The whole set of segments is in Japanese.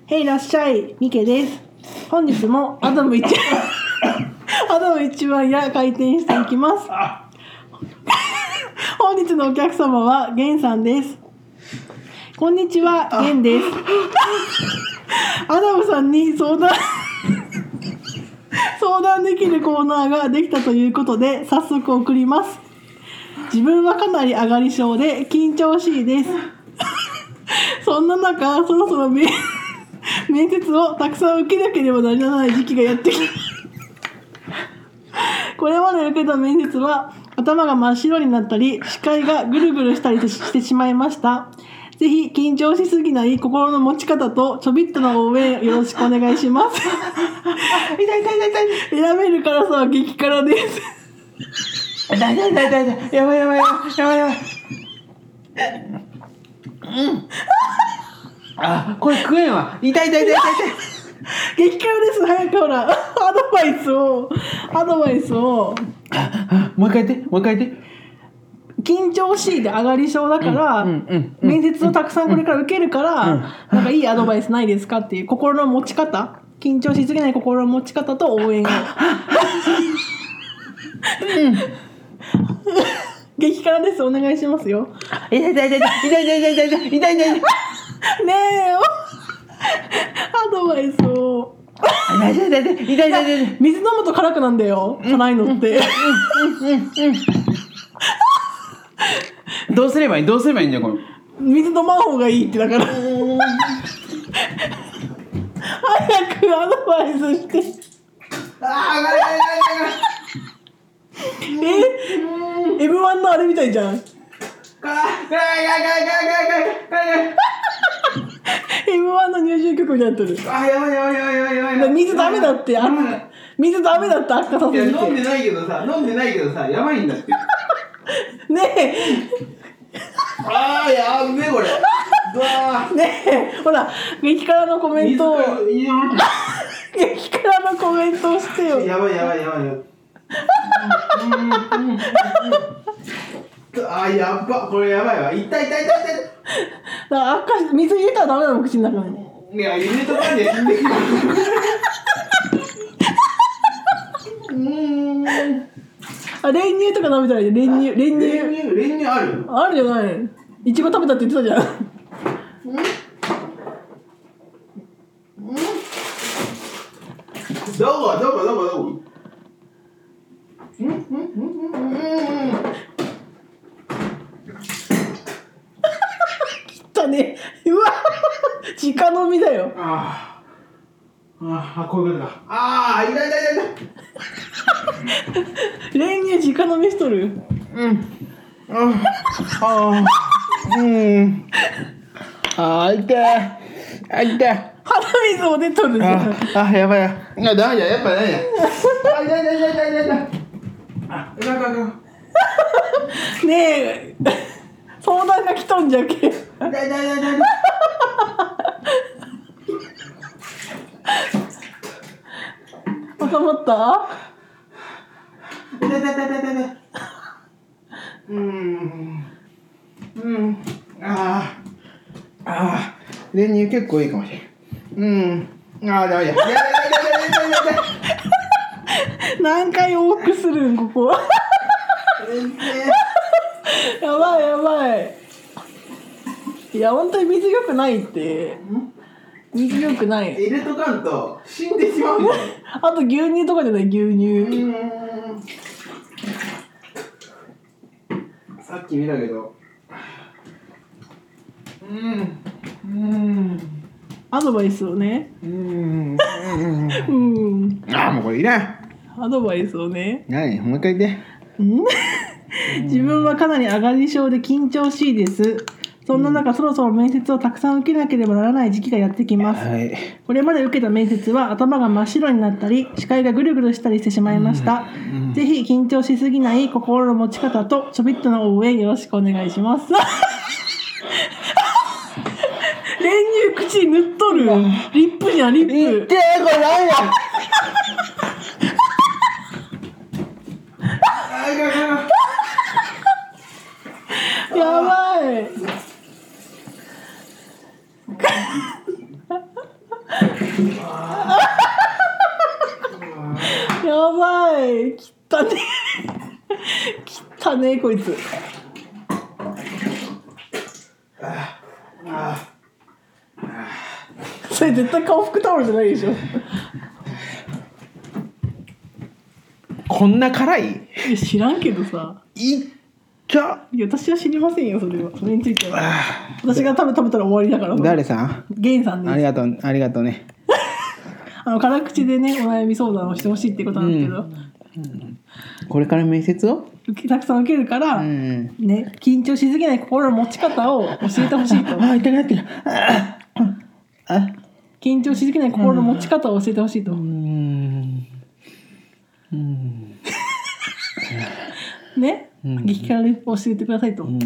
へいらっしゃい、ミケです。本日もアダム一番や開店していきます。本日のお客様はゲンさんです。こんにちは、ゲンです。アダムさんに相談できるコーナーができたということで早速送ります。自分はかなり上がり症で緊張しいです。そんな中、そろそろ面接をたくさん受けなければならない時期がやってきます。これまで受けた面接は頭が真っ白になったり視界がぐるぐるしたりしてしまいました。ぜひ緊張しすぎない心の持ち方とちょびっとの応援よろしくお願いします。痛い選べる辛さは激辛です。 痛いやばいこれ食えんわ。痛い激辛です。早くほらアドバイスをもう一回言って緊張しいで上がり症だから、面接をたくさんこれから受けるから、なんかいいアドバイスないですかっていう心の持ち方、緊張しすぎない心の持ち方と応援を激辛です。お願いしますよ。 痛いねえアドバイスを水飲むと辛くなんだよ、辛いのってどうすればいいんだよこれ。 水飲まん方がいいってだから早くアドバイスしてM1 のあれみたいじゃん。M1 の入場曲になってる。 やばい。 水ダメだって水ダメだって悪化させて。 飲んでないけどさやばいんだってねえやべえこれねえほら激辛のコメントを激辛のコメントをしてよ。 やばいやばこれやばいわ。痛いだから水入れたらダメなの、口の中に。 いや入れとかんで死んでくる練乳とか飲めたらいい。練乳あるじゃない。いちご食べたって言ってたじゃん。 どこ汚ね。うわ直飲みだよ。 こういうことか。痛い練乳直飲みしとる。 痛い鼻水も出とるじゃん。 やばいやダメだやっぱねねえ相談が来とんじゃけ。収まった？ 練乳結構いいかもしれん。ダメだ。 何回往復するんここ。やばい。いや本当に水良くないって。水良くない。 入れとかんと死んでしまうんだよ。 あと牛乳とかじゃない、牛乳。 さっき見たけど。 アドバイスをね。 もうこれいらん。 アドバイスをね。 何？もう一回言って。 自分はかなり上がり症で緊張しいです。そんな中、そろそろ面接をたくさん受けなければならない時期がやってきます。これまで受けた面接は頭が真っ白になったり視界がぐるぐるしたりしてしまいました。ぜひ緊張しすぎない心の持ち方とちょびっとの応援よろしくお願いします。練乳口に塗っとる。リップじゃん、リップ。 これ何ややばい。 やばい、汚ね汚ねこいつ。それ絶対顔拭くタオルじゃないでしょ。 こんな辛い？ 知らんけどさ。 いっちゃ。 いや私は知りませんよ、それは。それについては私が食べたら終わりだから。 誰さん？ ゲンさんです。 ありがとうね。 辛口でねお悩み相談をしてほしいってことなんですけど、 これから面接をたくさん受けるから、ね、緊張しすぎない心の持ち方を教えてほしいと。 痛くなってる。 緊張しすぎない心の持ち方を教えてほしいと。ね、激辛で教えてくださいと。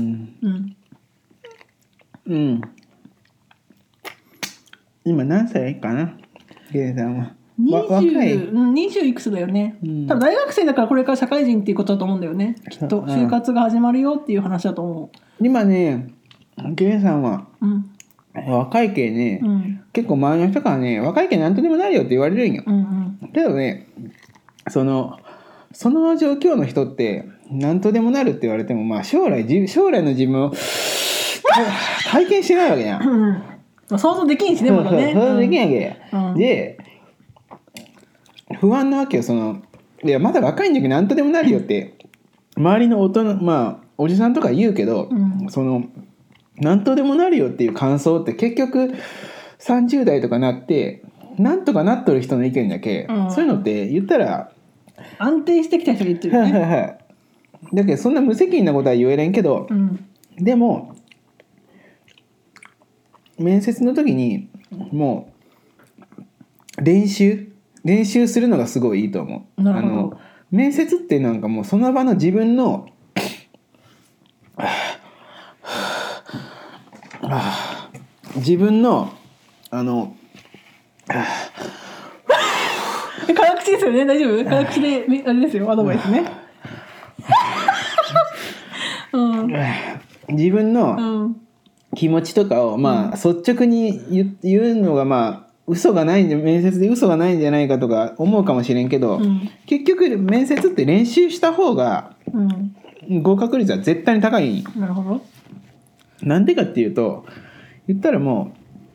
今何歳かな、ゲイさんは。若い。 20いくつだよね。多分大学生だからこれから社会人っていうことだと思うんだよね。きっと就活が始まるよっていう話だと思う。 今ね、ゲイさんは、若い系ね、結構周りの人からね、若い系なんとでもなるよって言われるんよ。けどね、その状況の人って何とでもなるって言われても、まあ将来の自分を体験してないわけやん。 想像できんしね、まだね。 想像できんわけや。で、不安なわけよ。いやまだ若いんだけど何とでもなるよって周りのおじさんとか言うけど、何とでもなるよっていう感想って結局30代とかなってなんとかなっとる人の意見だけ、そういうのって言ったら安定してきた人が言ってるよね。 だけどそんな無責任なことは言えれんけど、でも面接の時にもう練習するのがすごいいいと思う。面接ってなんかもうその場の自分の辛口ですよね、大丈夫？辛口であれですよ、アドバイスね。 自分の気持ちとかを率直に言うのが嘘がないんで、面接で嘘がないんじゃないかとか思うかもしれんけど、結局面接って練習した方が合格率は絶対に高い。 なるほど。 なんでかっていうと、言ったらも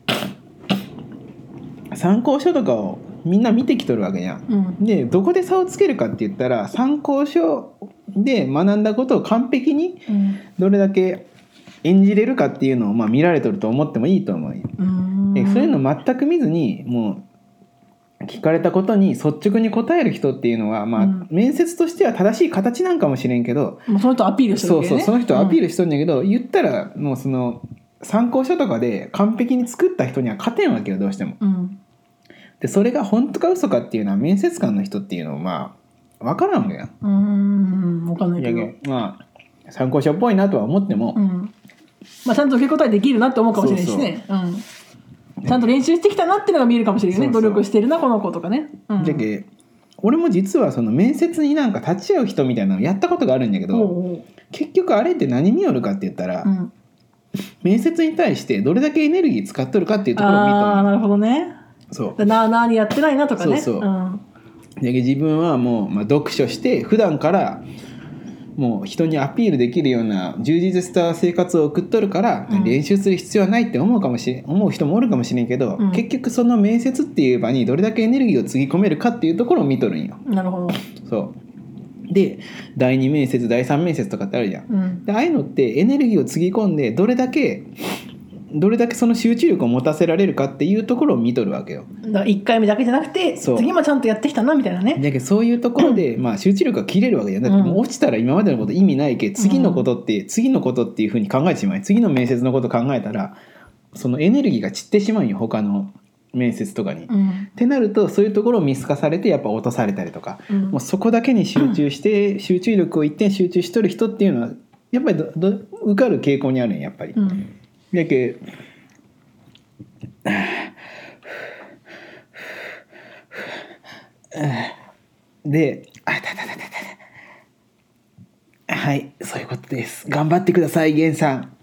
う参考書とかをみんな見てきとるわけやん。でどこで差をつけるかって言ったら、参考書で学んだことを完璧にどれだけ演じれるかっていうのを見られとると思ってもいいと思う。そういうの全く見ずにもう聞かれたことに率直に答える人っていうのは、面接としては正しい形なんかもしれんけど、 その人アピールしてるわけね。 その人アピールしとるんだけど、言ったらもうその参考書とかで完璧に作った人には勝てんわけよ、どうしても。でそれが本当か嘘かっていうのは面接官の人っていうのは分からんわけや。 分かんないけど、 参考書っぽいなとは思っても、 ちゃんと受け答えできるなって思うかもしれないしね。ちゃんと練習してきたなっていうのが見えるかもしれないね。努力してるなこの子とかね。 じゃけ俺も実はその面接になんか立ち会う人みたいなのやったことがあるんだけど、結局あれって何見よるかって言ったら、面接に対してどれだけエネルギー使っとるかっていうところを見とる。 なるほどね。 そうなにやってないなとかね。 で自分はもう、読書して普段からもう人にアピールできるような充実した生活を送っとるから、練習する必要はないって思う人もおるかもしれんけど、結局その面接っていう場にどれだけエネルギーをつぎ込めるかっていうところを見とるんよ。 なるほど。 そうで第2面接第3面接とかってあるじゃん。でああいうのってエネルギーをつぎ込んでどれだけその集中力を持たせられるかっていうところを見とるわけよ。 だから1回目だけじゃなくて次もちゃんとやってきたなみたいなね。 だけどそういうところで、集中力が切れるわけじゃん。だってもう落ちたら今までのこと意味ないけ、次のことっていうふうに考えてしまい、次の面接のこと考えたらそのエネルギーが散ってしまうんよ、他の面接とかに。ってなるとそういうところを見透かされてやっぱ落とされたりとか、もうそこだけに集中して、集中力を一点集中しとる人っていうのはやっぱり受かる傾向にあるんやっぱり。だけではい、そういうことです。頑張ってください、ゲンさん。